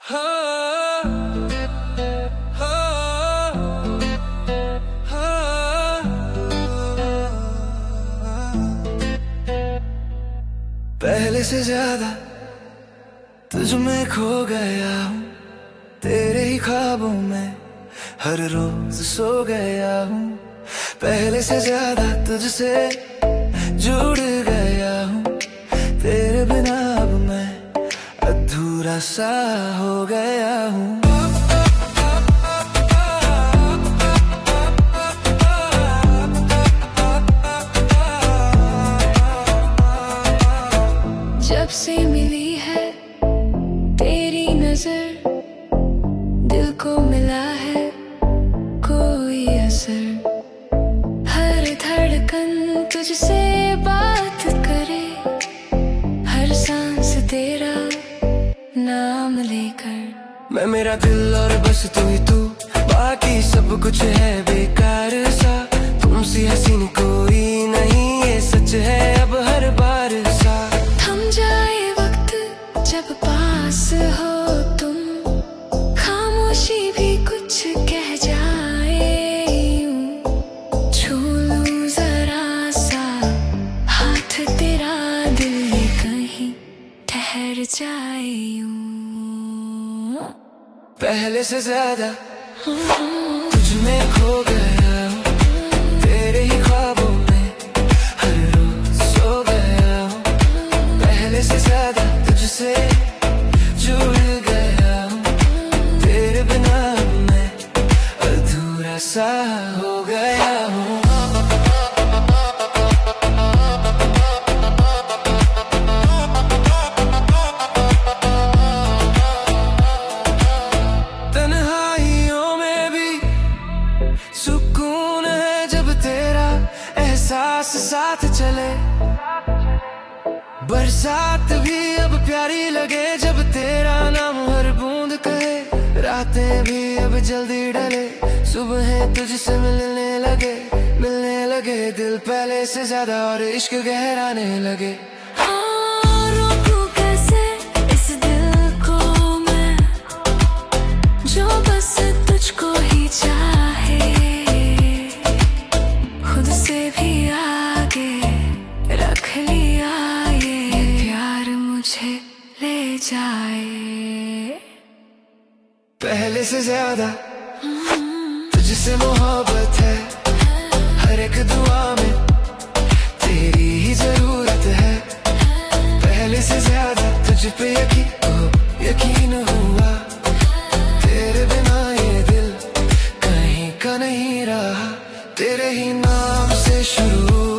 पहले से ज्यादा तुझ में खो गया हूँ, तेरे ही ख्वाबों में हर रोज सो गया हूँ। पहले से ज्यादा तुझसे जुड़ गया हूँ, तेरे बिना अब मैं अधूरा सा हो गया हूँ। जब से मिली है तेरी नजर, दिल को मिला है कोई असर। हर धड़कन तुझसे बात करे, हर सांस तेरा नाम लेकर। मैं मेरा दिल और बस तू ही तू, बाकी सब कुछ है बेकार सा। तुमसी हसीन कोई नहीं, ये सच है अब हर बार सा। थम जाए वक्त जब पास हो तुम, खामोशी भी कुछ कह जाए यूं। छू लूं जरा सा हाथ तेरा, दिल कहीं ठहर जाए यूं। पहले से ज्यादा तुझ में खो गया हूँ, तेरे ही ख्वाबों में हर रोज सो गया हूँ। पहले से ज्यादा तुझसे जुड़ गया हूँ, तेरे बिना मैं अधूरा सा हो गया हूँ। तन्हाइयों में भी सुकून है जब तेरा एहसास साथ चले। बरसात भी अब प्यारी लगे जब तेरा नाम हर बूंद कहे। रातें भी अब जल्दी ढले, सुबह तुझसे मिलने लगे दिल पहले से ज्यादा, और इश्क गहराने लगे। रोकूं कैसे इस दिल को मैं, जो बस तुझको ही चाहे। खुद से भी आगे रख लिया ये प्यार मुझे ले जाए। पहले से ज्यादा तुझसे मोहब्बत है, हर एक दुआ में तेरी ही जरूरत है। पहले से ज्यादा तुझ पे यकीन हुआ, तेरे बिना ये दिल कहीं का नहीं रहा। तेरे ही नाम से शुरू